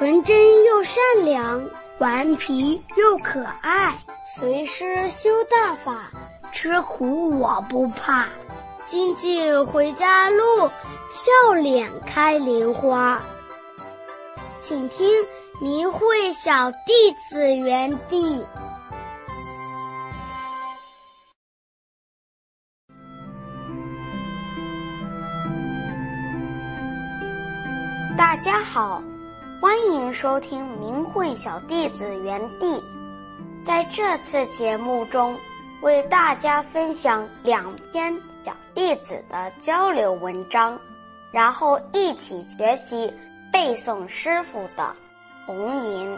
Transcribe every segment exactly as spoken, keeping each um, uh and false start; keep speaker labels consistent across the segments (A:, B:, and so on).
A: 纯真又善良，顽皮又可爱，随师修大法，吃苦我不怕。经济回家路，笑脸开莲花。请听明慧小弟子园地。大家好，欢迎收听明慧小弟子园地。在这次节目中，为大家分享两篇小弟子的交流文章，然后一起学习背诵师父的弘吟。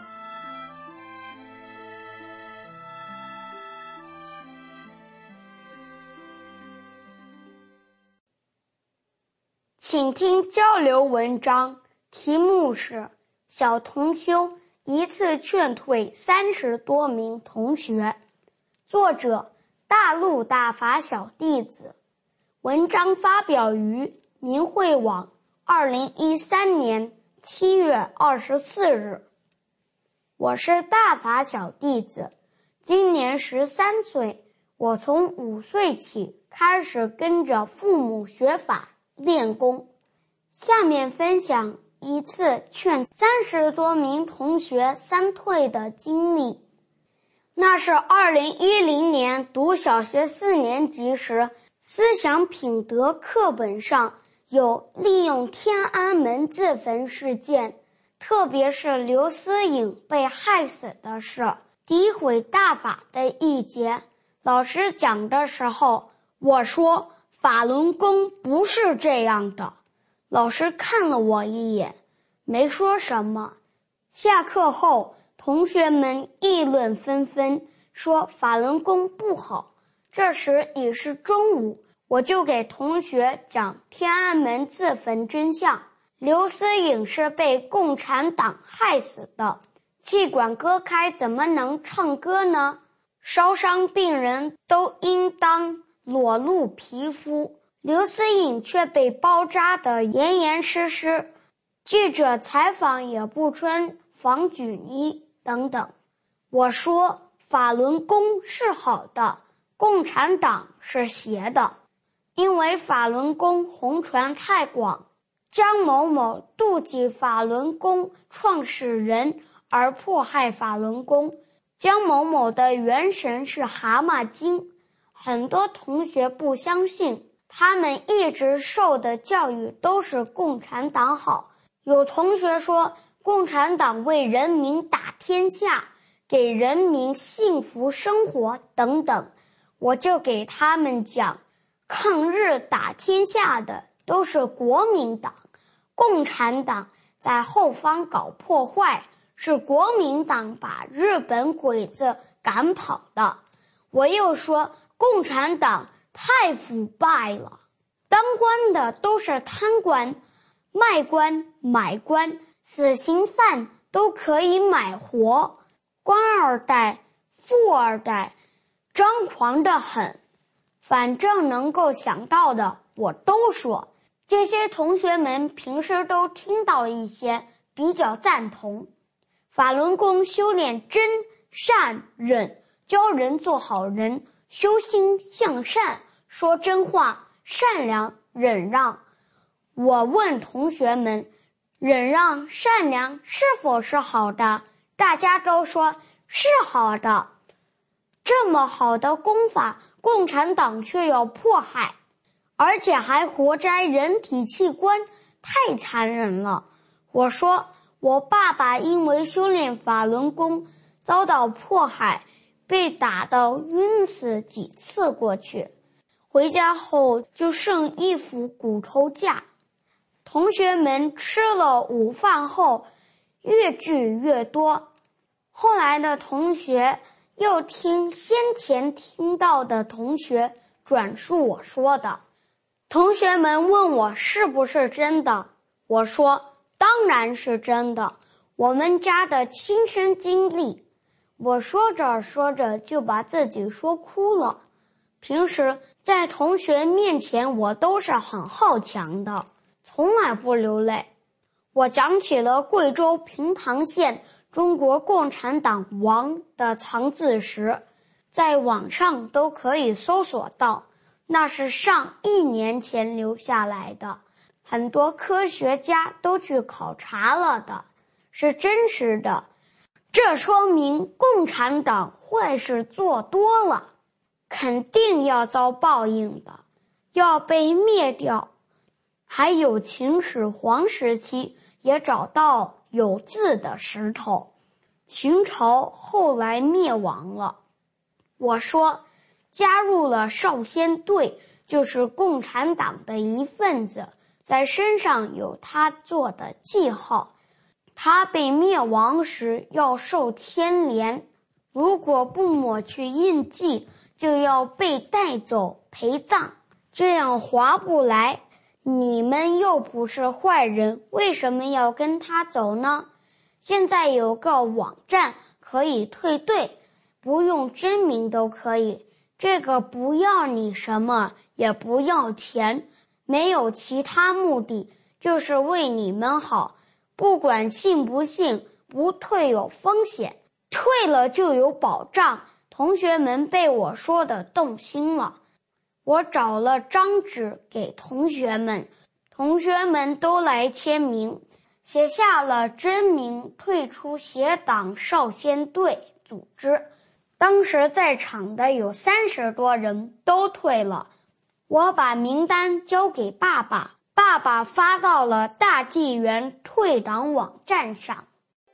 A: 请听交流文章，题目是小同修一次劝退三十多名同学，作者大陆大法小弟子。文章发表于明慧网二零一三年七月二十四日。我是大法小弟子，今年十三岁。我从五岁起开始跟着父母学法练功。下面分享一次劝三十多名同学三退的经历。那是二零一零年读小学四年级时，思想品德课本上有利用天安门自焚事件，特别是刘思颖被害死的事，诋毁大法的一节。老师讲的时候，我说法轮功不是这样的。老师看了我一眼，没说什么。下课后，同学们议论纷纷，说法轮功不好。这时已是中午，我就给同学讲天安门自焚真相。刘思颖是被共产党害死的，气管割开怎么能唱歌呢？烧伤病人都应当裸露皮肤，刘思颖却被包扎得严严实实，记者采访也不穿防菌衣等等。我说法轮功是好的，共产党是邪的，因为法轮功红传太广，江某某妒忌法轮功创始人而迫害法轮功。江某某的元神是蛤蟆精，很多同学不相信，他们一直受的教育都是共产党好。有同学说共产党为人民打天下，给人民幸福生活等等，我就给他们讲，抗日打天下的都是国民党，共产党在后方搞破坏，是国民党把日本鬼子赶跑的。我又说共产党太腐败了，当官的都是贪官，卖官买官，死刑犯都可以买活，官二代富二代张狂得很。反正能够想到的我都说。这些同学们平时都听到一些，比较赞同。法轮功修炼真善忍，教人做好人，修心向善，说真话，善良忍让。我问同学们，忍让善良是否是好的？大家都说是好的。这么好的功法，共产党却要迫害，而且还活摘人体器官，太残忍了。我说我爸爸因为修炼法轮功遭到迫害，被打到晕死几次过去，回家后就剩一副骨头架。同学们吃了午饭后越聚越多，后来的同学又听先前听到的同学转述我说的。同学们问我是不是真的，我说当然是真的，我们家的亲身经历。我说着说着就把自己说哭了。平时在同学面前我都是很好强的，从来不流泪。 我讲起了贵州平塘县中国共产党王的藏字石，在网上都可以搜索到，那是上亿年前留下来的，很多科学家都去考察了的，是真实的。这说明共产党坏事做多了，肯定要遭报应的，要被灭掉。还有秦始皇时期也找到有字的石头，秦朝后来灭亡了。我说，加入了少先队就是共产党的一份子，在身上有他做的记号，他被灭亡时要受牵连，如果不抹去印记，就要被带走陪葬，这样划不来。你们又不是坏人，为什么要跟他走呢？现在有个网站可以退队，不用真名都可以，这个不要你什么，也不要钱，没有其他目的，就是为你们好。不管信不信，不退有风险，退了就有保障。同学们被我说的动心了，我找了张纸给同学们，同学们都来签名，写下了真名，退出协党少先队组织。当时在场的有三十多人都退了，我把名单交给爸爸，爸爸发到了大纪元退党网站上。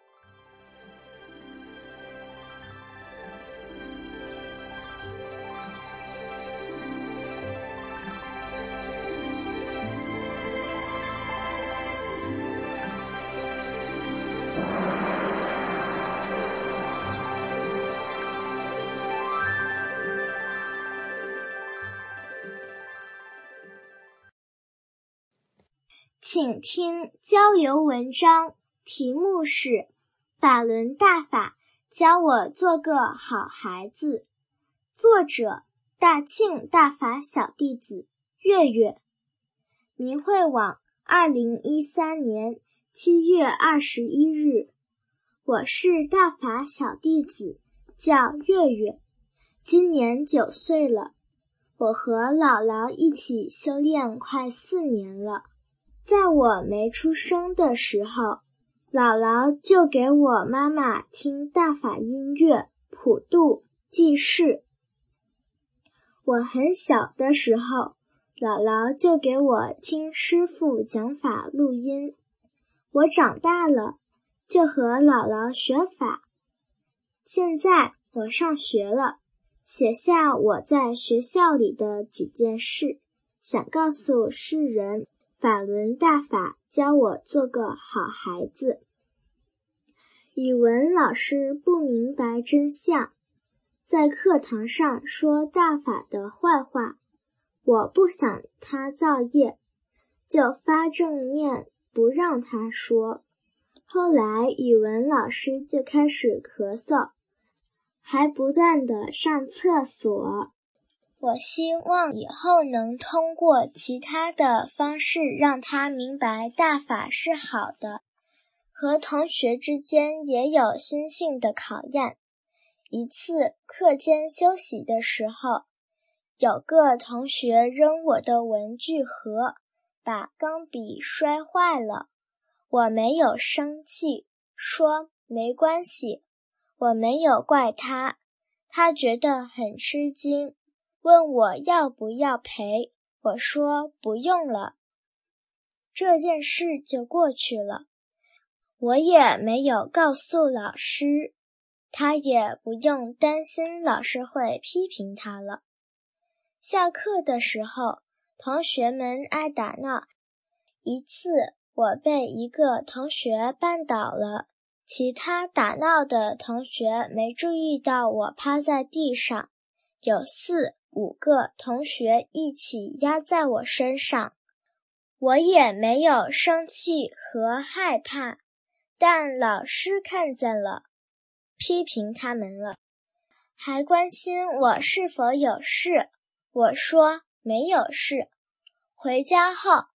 B: 请听交流文章，题目是《法轮大法教我做个好孩子》，作者大庆大法小弟子月月。明慧网二零一三年七月二十一日，我是大法小弟子，叫月月，今年九岁了。我和姥姥一起修炼快四年了。在我没出生的时候，姥姥就给我妈妈听大法音乐、普度、济世。我很小的时候，姥姥就给我听师父讲法录音。我长大了，就和姥姥学法。现在我上学了，写下我在学校里的几件事，想告诉世人，法轮大法教我做个好孩子。语文老师不明白真相，在课堂上说大法的坏话，我不想他造业，就发正念不让他说。后来语文老师就开始咳嗽，还不断地上厕所。我希望以后能通过其他的方式让他明白大法是好的。和同学之间也有心性的考验。一次课间休息的时候，有个同学扔我的文具盒，把钢笔摔坏了。我没有生气，说没关系。我没有怪他，他觉得很吃惊，问我要不要赔，我说不用了。这件事就过去了，我也没有告诉老师，他也不用担心老师会批评他了。下课的时候，同学们爱打闹，一次我被一个同学绊倒了，其他打闹的同学没注意到我趴在地上，有四五个同学一起压在我身上。我也没有生气和害怕，但老师看见了，批评他们了，还关心我是否有事。我说没有事。回家后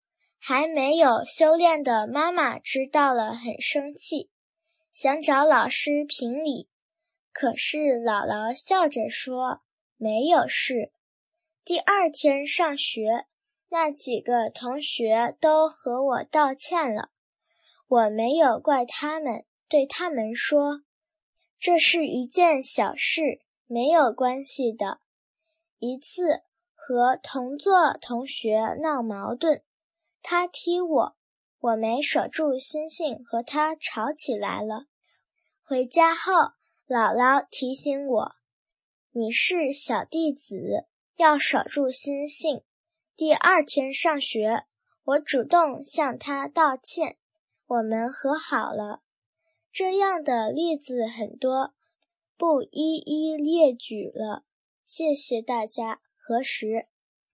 B: 还没有修炼的妈妈知道了，很生气，想找老师评理。可是姥姥笑着说，没有事。第二天上学，那几个同学都和我道歉了，我没有怪他们，对他们说，这是一件小事，没有关系的。一次和同座同学闹矛盾，他踢我，我没守住心性，和他吵起来了。回家后，姥姥提醒我，你是小弟子，要守住心性。第二天上学，我主动向他道歉，我们和好了。这样的例子很多，不一一列举了。谢谢大家，何时？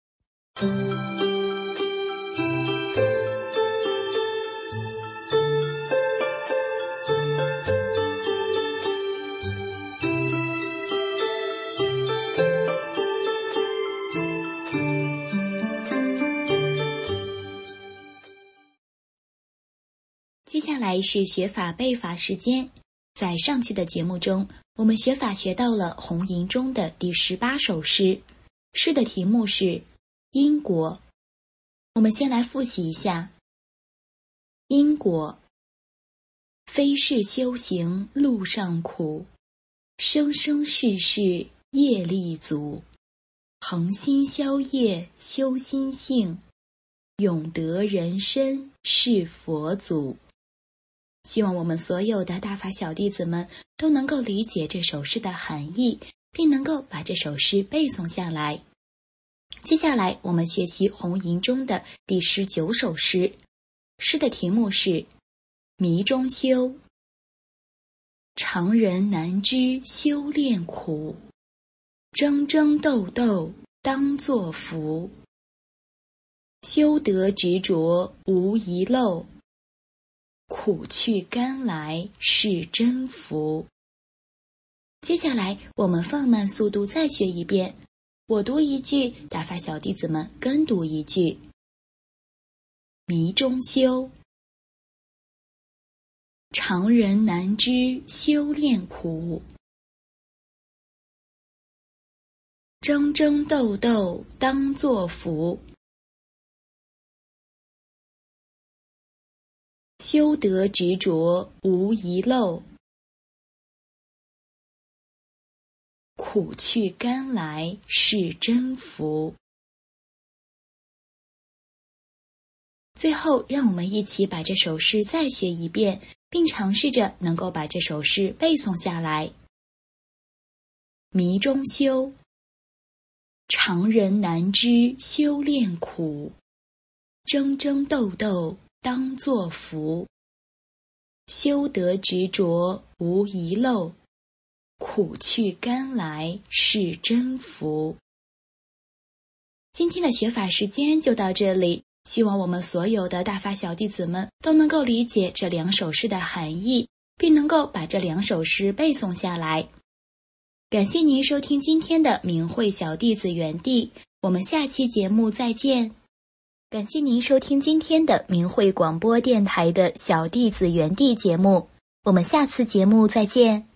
C: 接下来是学法背法时间。在上期的节目中，我们学法学到了红吟中的第十八首诗，诗的题目是因果。我们先来复习一下。因果，非是修行路上苦，生生世世业力足，恒心消业修心性，永得人身是佛祖。希望我们所有的大法小弟子们都能够理解这首诗的含义，并能够把这首诗背诵下来。接下来我们学习红吟中的第十九首诗，诗的题目是迷中修。常人难知修炼苦，争争斗斗当作福。修得执着无遗漏，苦去甘来是真福。接下来我们放慢速度再学一遍，我读一句，大法小弟子们跟读一句。迷中修，常人难知修炼苦，争争斗斗当作福。修得执着无遗漏，苦去甘来是真福。最后，让我们一起把这首诗再学一遍，并尝试着能够把这首诗背诵下来。迷中修，常人难知修炼苦，争争斗斗当作福。修得执着无遗漏，苦去甘来是真福。今天的学法时间就到这里，希望我们所有的大法小弟子们都能够理解这两首诗的含义，并能够把这两首诗背诵下来。感谢您收听今天的明慧小弟子园地，我们下期节目再见。感谢您收听今天的明慧广播电台的小弟子园地节目，我们下次节目再见。